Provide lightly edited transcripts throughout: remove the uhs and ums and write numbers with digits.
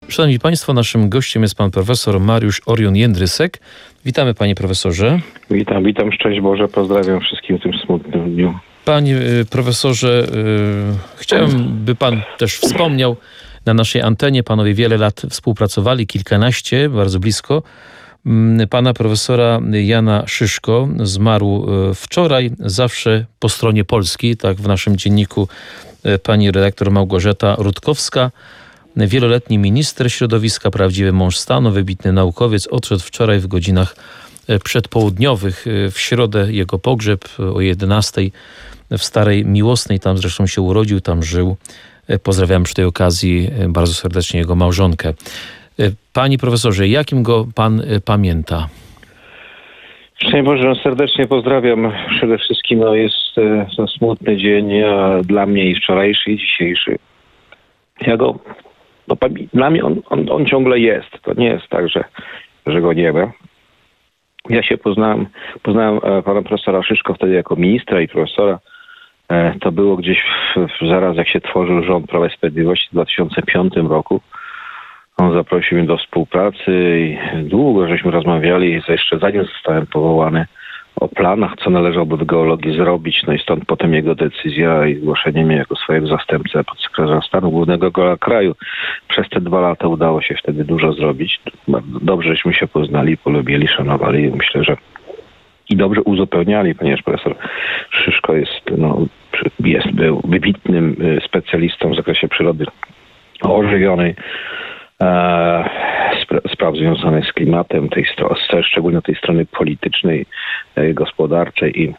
Szanowni Państwo, naszym gościem jest pan profesor Mariusz Orion-Jędrysek. Witamy, panie profesorze. Witam, szczęść Boże, pozdrawiam wszystkim w tym smutnym dniu. Panie profesorze, chciałem, by pan też wspomniał na naszej antenie. Panowie wiele lat współpracowali, kilkanaście, bardzo blisko. Pana profesora Jana Szyszko zmarł wczoraj, zawsze po stronie Polski, tak w naszym dzienniku pani redaktor Małgorzata Rutkowska. Wieloletni minister środowiska, prawdziwy mąż stanu, wybitny naukowiec, odszedł wczoraj w godzinach przedpołudniowych. W środę jego pogrzeb o 11:00 w Starej Miłosnej, tam zresztą się urodził, tam żył. Pozdrawiam przy tej okazji bardzo serdecznie jego małżonkę. Panie profesorze, jakim go pan pamięta? Szczęść Boże, serdecznie pozdrawiam. Przede wszystkim jest to smutny dzień dla mnie i wczorajszy, i dzisiejszy. Dla mnie on ciągle jest. To nie jest tak, że go nie ma. Ja się poznałem pana profesora Szyszko wtedy jako ministra i profesora. To było gdzieś zaraz jak się tworzył rząd Prawa i Sprawiedliwości w 2005 roku. On zaprosił mnie do współpracy i długo żeśmy rozmawiali, jeszcze zanim zostałem powołany, o planach, co należałoby w geologii zrobić. No i stąd potem jego decyzja i zgłoszenie mnie jako swojego zastępcę podsekretarza stanu głównego geologa kraju. Przez te 2 lata udało się wtedy dużo zrobić. Bardzo dobrze żeśmy się poznali, polubili, szanowali. Myślę, że i dobrze uzupełniali, ponieważ profesor Szyszko był wybitnym specjalistą w zakresie przyrody ożywionej, spraw związanych z klimatem, szczególnie tej strony politycznej, gospodarczej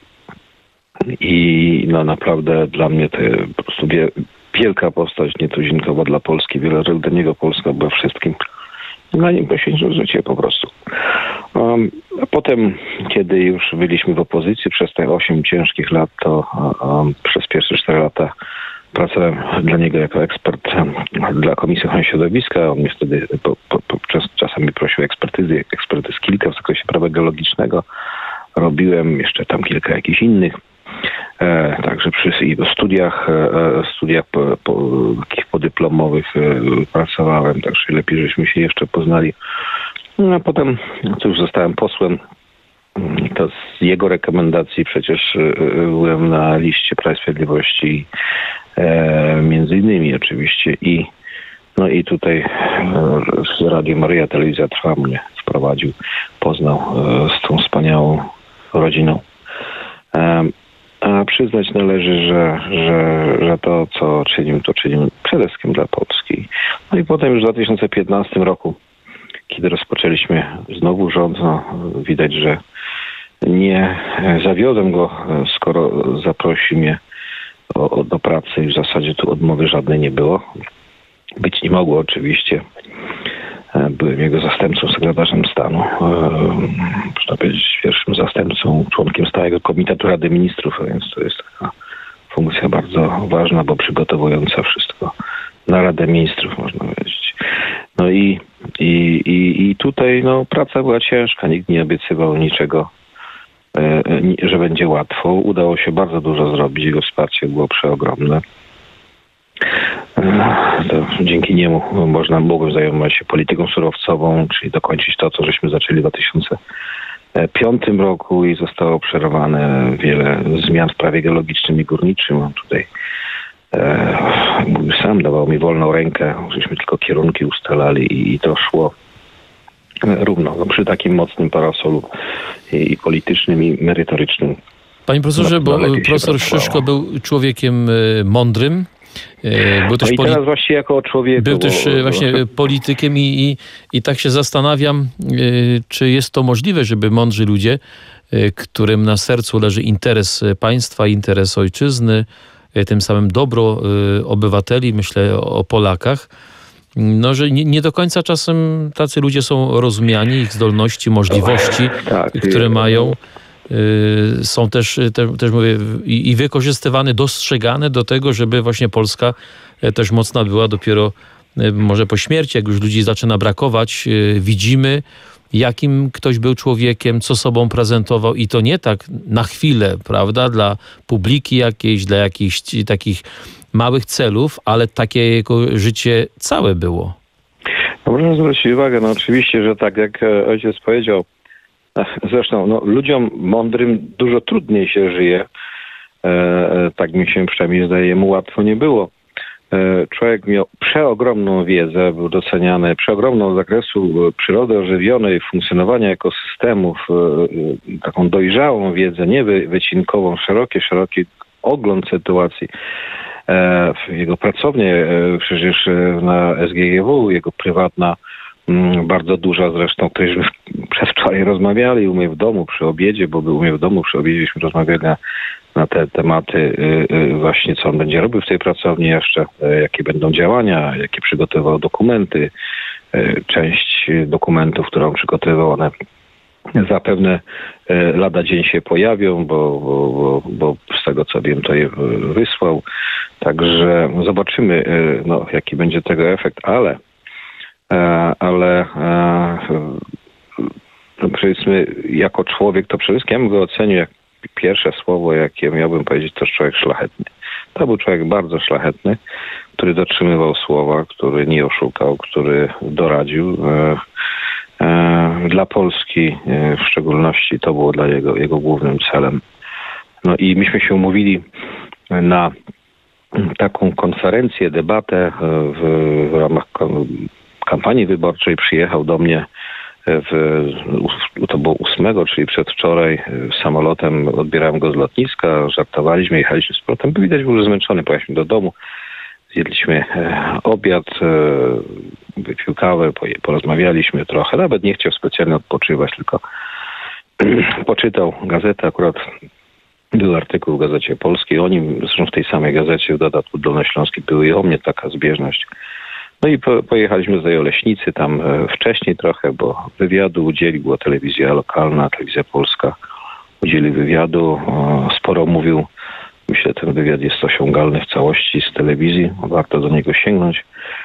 i naprawdę dla mnie to po prostu wielka postać, nietuzinkowa dla Polski, dla niego Polska była wszystkim. Dla nim poświęcił życie po prostu. A potem, kiedy już byliśmy w opozycji przez te 8 ciężkich lat, to przez pierwsze 4 lata pracowałem dla niego jako ekspert dla Komisji Ochrony Środowiska. On mnie wtedy czasami prosił ekspertyz kilka w zakresie prawa geologicznego. Robiłem jeszcze tam kilka jakichś innych. Także przy studiach podyplomowych pracowałem, także lepiej żeśmy się jeszcze poznali. No a potem, już zostałem posłem, to z jego rekomendacji przecież byłem na liście Prawa i Sprawiedliwości, między innymi oczywiście i tutaj Radio Maryja, Telewizja Trwam mnie wprowadził, poznał z tą wspaniałą rodziną. A przyznać należy, że to, co czynił, to czynił przede wszystkim dla Polski. No i potem już w 2015 roku, kiedy rozpoczęliśmy znowu rząd, widać, że nie zawiodłem go, skoro zaprosił mnie do pracy i w zasadzie tu odmowy żadnej nie było. Być nie mogło oczywiście. Byłem jego zastępcą, sekretarzem stanu. Można powiedzieć pierwszym zastępcą, członkiem stałego Komitetu Rady Ministrów, a więc to jest taka funkcja bardzo ważna, bo przygotowująca wszystko na Radę Ministrów, można powiedzieć. No i tutaj praca była ciężka, nikt nie obiecywał niczego, że będzie łatwo. Udało się bardzo dużo zrobić, jego wsparcie było przeogromne. To dzięki niemu mogłem zajmować się polityką surowcową, czyli dokończyć to, co żeśmy zaczęli w 2005 roku i zostało przerwane wiele zmian w prawie geologicznym i górniczym. On tutaj sam dawał mi wolną rękę, żeśmy tylko kierunki ustalali i to szło równo, przy takim mocnym parasolu i politycznym, i merytorycznym. Panie profesorze, bo profesor Szyszko był człowiekiem mądrym. Był też teraz właściwie jako człowiek. Był też właśnie politykiem i tak się zastanawiam, czy jest to możliwe, żeby mądrzy ludzie, którym na sercu leży interes państwa, interes ojczyzny, tym samym dobro obywateli, myślę o Polakach, że nie do końca czasem tacy ludzie są rozumiani, ich zdolności, możliwości, które mają, są też mówię, i wykorzystywane, dostrzegane do tego, żeby właśnie Polska też mocna była dopiero może po śmierci, jak już ludzi zaczyna brakować, widzimy, jakim ktoś był człowiekiem, co sobą prezentował i to nie tak na chwilę, prawda, dla publiki jakiejś, dla jakichś takich małych celów, ale takie jego życie całe było. Proszę zwrócić uwagę, oczywiście, że tak jak ojciec powiedział, zresztą ludziom mądrym dużo trudniej się żyje. Tak mi się przynajmniej zdaje, mu łatwo nie było. Człowiek miał przeogromną wiedzę, był doceniany, przeogromną zakresu przyrody ożywionej, funkcjonowania ekosystemów, taką dojrzałą wiedzę, nie wycinkową, szeroki ogląd sytuacji. Jego pracownie przecież na SGGW, jego prywatna, bardzo duża zresztą, o której przedwczoraj rozmawiali u mnie w domu przy obiedzie, bo był u mnie w domu przy obiedzie, żeśmy rozmawiali na te tematy właśnie, co on będzie robił w tej pracowni jeszcze, jakie będą działania, jakie przygotowywał dokumenty. Część dokumentów, które on przygotowywał, one zapewne lada dzień się pojawią, bo z tego co wiem, to je wysłał. Także zobaczymy, jaki będzie tego efekt, ale powiedzmy, jako człowiek, to przede wszystkim ja bym go ocenił jak pierwsze słowo, jakie miałbym powiedzieć, to człowiek szlachetny. To był człowiek bardzo szlachetny, który dotrzymywał słowa, który nie oszukał, który doradził. Dla Polski w szczególności to było dla jego głównym celem. I myśmy się umówili na taką konferencję, debatę w ramach kampanii wyborczej. Przyjechał do mnie to było 8, czyli przedwczoraj, samolotem. Odbierałem go z lotniska, żartowaliśmy, jechaliśmy z powrotem. Widać, był już zmęczony, pojechaliśmy do domu, zjedliśmy obiad, wypił kawę, porozmawialiśmy trochę. Nawet nie chciał specjalnie odpoczywać, tylko poczytał gazetę. Akurat był artykuł w Gazecie Polskiej o nim, zresztą w tej samej gazecie, w dodatku Dolnośląskiej, były i o mnie taka zbieżność. I pojechaliśmy do Oleśnicy, tam wcześniej trochę, bo wywiadu udzielił, była telewizja lokalna, telewizja polska, udzielił wywiadu, sporo mówił. Myślę, ten wywiad jest osiągalny w całości z telewizji, warto do niego sięgnąć.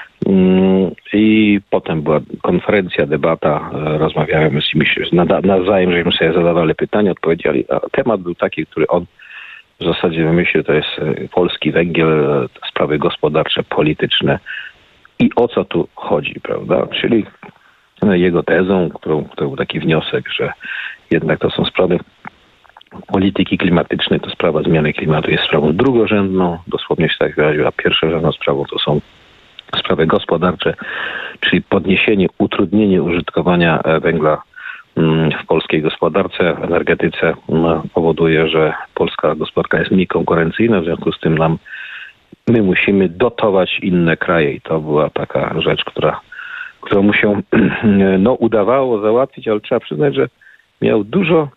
I potem była konferencja, debata, rozmawiałem z nimi nawzajem, żeśmy sobie zadawali pytania, odpowiedzieli, a temat był taki, który on w zasadzie wymyślił, to jest polski węgiel, sprawy gospodarcze, polityczne. I o co tu chodzi, prawda? Czyli jego tezą, to był taki wniosek, że jednak to są sprawy polityki klimatycznej, to sprawa zmiany klimatu jest sprawą drugorzędną, dosłownie się tak wyraził, a pierwszorzędną sprawą to są sprawy gospodarcze, czyli podniesienie, utrudnienie użytkowania węgla w polskiej gospodarce, energetyce powoduje, że polska gospodarka jest mniej konkurencyjna, w związku z tym my musimy dotować inne kraje i to była taka rzecz, którą mu się udawało załatwić, ale trzeba przyznać, że miał dużo,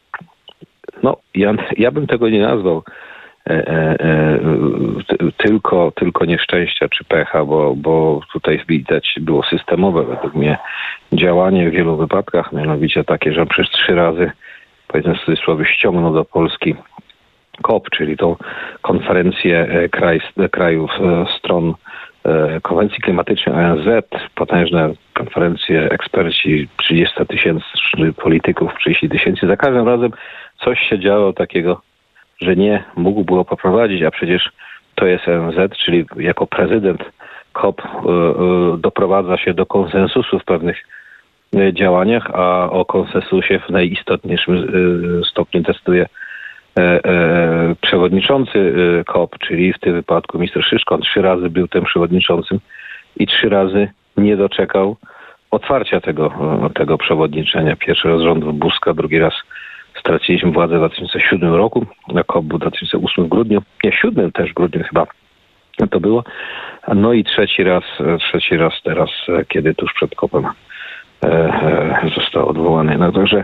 ja bym tego nie nazwał tylko nieszczęścia czy pecha, bo tutaj widać było systemowe według mnie działanie w wielu wypadkach, mianowicie takie, że przez 3 razy, powiedzmy w cudzysłowie, ściągnął do Polski COP, czyli tą konferencję krajów stron konwencji klimatycznej ONZ, potężne konferencje, eksperci, 30 000 polityków, 30 000. Za każdym razem coś się działo takiego, że nie mógł było poprowadzić, a przecież to jest ONZ, czyli jako prezydent COP doprowadza się do konsensusu w pewnych działaniach, a o konsensusie w najistotniejszym stopniu decyduje przewodniczący COP, czyli w tym wypadku minister Szyszko. On 3 razy był tym przewodniczącym i 3 razy nie doczekał otwarcia tego przewodniczenia. Pierwszy raz rządów Buzka, drugi raz straciliśmy władzę w 2007 roku, na COP był w 2008 w grudniu, nie 7 też w grudniu chyba to było. I trzeci raz teraz, kiedy tuż przed COP-em został odwołany. Także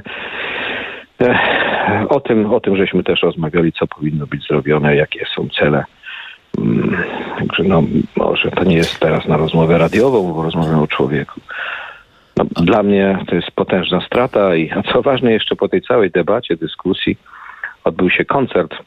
o tym żeśmy też rozmawiali, co powinno być zrobione, jakie są cele. Także może to nie jest teraz na rozmowę radiową, bo rozmawiamy o człowieku. Dla mnie to jest potężna strata a co ważne, jeszcze po tej całej debacie, dyskusji odbył się koncert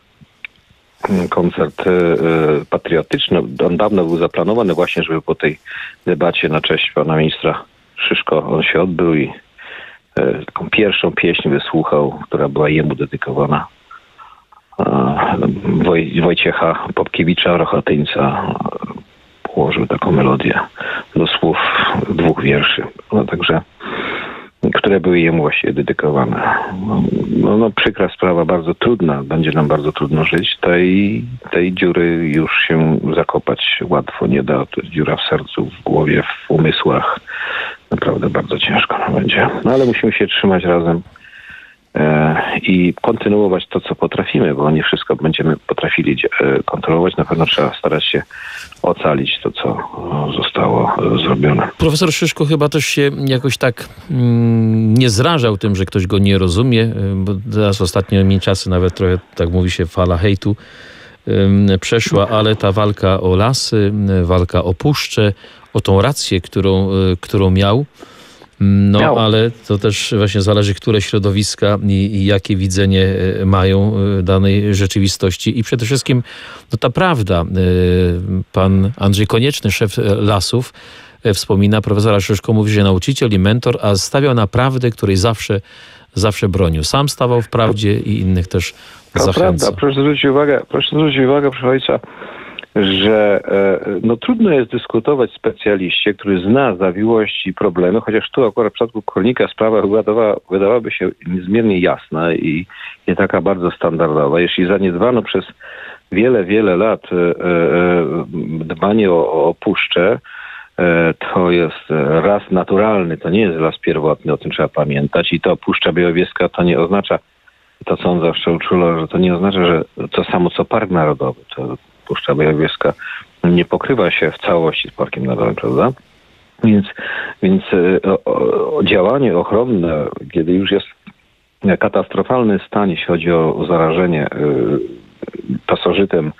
patriotyczny. On dawno był zaplanowany właśnie, żeby po tej debacie na cześć pana ministra Szyszko on się odbył i taką pierwszą pieśń wysłuchał, która była jemu dedykowana. Wojciecha Popkiewicza, Rochatyńca, ułożył taką melodię do słów 2 wierszy. No także, które były jemu właściwie dedykowane. No, przykra sprawa, bardzo trudna. Będzie nam bardzo trudno żyć. Tej dziury już się zakopać łatwo nie da. To jest dziura w sercu, w głowie, w umysłach. Naprawdę bardzo ciężko nam będzie. No ale musimy się trzymać razem i kontynuować to, co potrafimy, bo nie wszystko będziemy potrafili kontrolować. Na pewno trzeba starać się ocalić to, co zostało zrobione. Profesor Szyszko chyba też się jakoś tak nie zrażał tym, że ktoś go nie rozumie, bo teraz ostatnimi czasy nawet trochę, tak mówi się, fala hejtu przeszła, ale ta walka o lasy, walka o puszczę, o tą rację, którą miał, ale to też właśnie zależy, które środowiska i jakie widzenie mają danej rzeczywistości. I przede wszystkim ta prawda. Pan Andrzej Konieczny, szef Lasów, wspomina, profesora Szyszko mówi, że nauczyciel i mentor, a stawiał na prawdę, której zawsze bronił. Sam stawał w prawdzie i innych też zachęcał. Prawda. Proszę zwrócić uwagę, proszę ojca, że trudno jest dyskutować specjaliście, który zna zawiłości i problemy, chociaż tu akurat w przypadku Kornika sprawa wydawałaby się niezmiernie jasna i nie taka bardzo standardowa. Jeśli zaniedbano przez wiele lat dbanie o puszczę, to jest las naturalny, to nie jest las pierwotny, o tym trzeba pamiętać. I to Puszcza Białowieska to nie oznacza, to co on zawsze uczulo, że to nie oznacza, że to samo co Park Narodowy. To Puszcza Białowieska nie pokrywa się w całości z Parkiem Narodowym, prawda? Więc działanie ochronne, kiedy już jest katastrofalny stan, jeśli chodzi o zarażenie pasożytem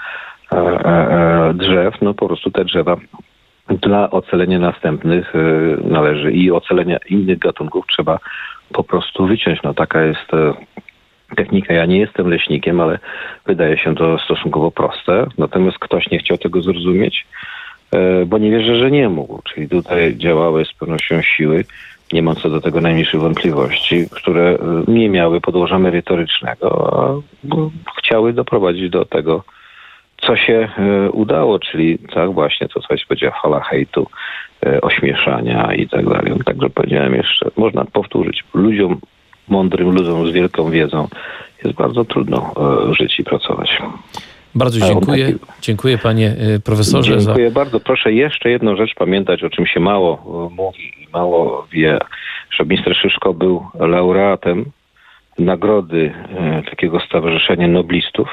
drzew, po prostu te drzewa dla ocalenia następnych należy i ocalenia innych gatunków trzeba po prostu wyciąć. Taka jest technika. Ja nie jestem leśnikiem, ale wydaje się to stosunkowo proste. Natomiast ktoś nie chciał tego zrozumieć, bo nie wierzę, że nie mógł. Czyli tutaj działały z pewnością siły, nie mam co do tego najmniejszych wątpliwości, które nie miały podłoża merytorycznego, a chciały doprowadzić do tego, co się udało, czyli tak właśnie to, co się powiedziała, fala hejtu, ośmieszania i tak dalej. Także powiedziałem jeszcze, można powtórzyć, mądrym ludziom z wielką wiedzą jest bardzo trudno żyć i pracować. Bardzo dziękuję. Dziękuję panie profesorze. Dziękuję bardzo. Proszę jeszcze jedną rzecz pamiętać, o czym się mało mówi i mało wie, że minister Szyszko był laureatem nagrody takiego stowarzyszenia noblistów.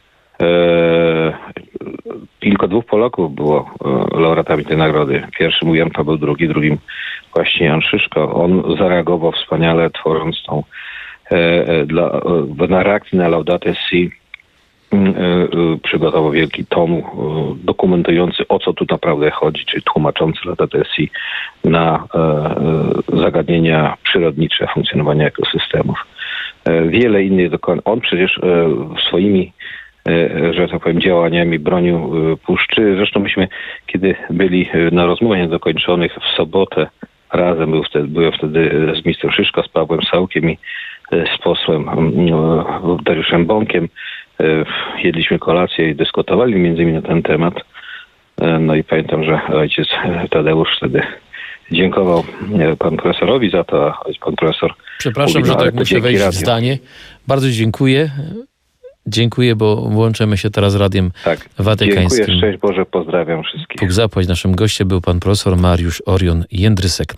Tylko 2 Polaków było laureatami tej nagrody. Pierwszym był Jan Paweł II, drugim właśnie Jan Szyszko. On zareagował wspaniale, tworząc tą na reakcji na Laudato Si przygotował wielki tom dokumentujący, o co tu naprawdę chodzi, czyli tłumaczący Laudato Si na zagadnienia przyrodnicze funkcjonowania ekosystemów. Wiele innych dokonań. On przecież swoimi, że tak powiem, działaniami bronił puszczy. Zresztą myśmy, kiedy byli na rozmowach niedokończonych w sobotę razem, byłem wtedy z ministrem Szyszko, z Pawłem Sałkiem i z posłem Dariuszem Bąkiem. Jedliśmy kolację i dyskutowali między innymi na ten temat. I pamiętam, że ojciec Tadeusz wtedy dziękował panu profesorowi za to, a pan profesor... Przepraszam, że tak muszę wejść w zdanie. Bardzo dziękuję. Dziękuję, bo łączymy się teraz z Radiem Watykańskim. Dziękuję, szczęść Boże, pozdrawiam wszystkich. Bóg zapłać. Naszym gościem był pan profesor Mariusz Orion Jędrysek.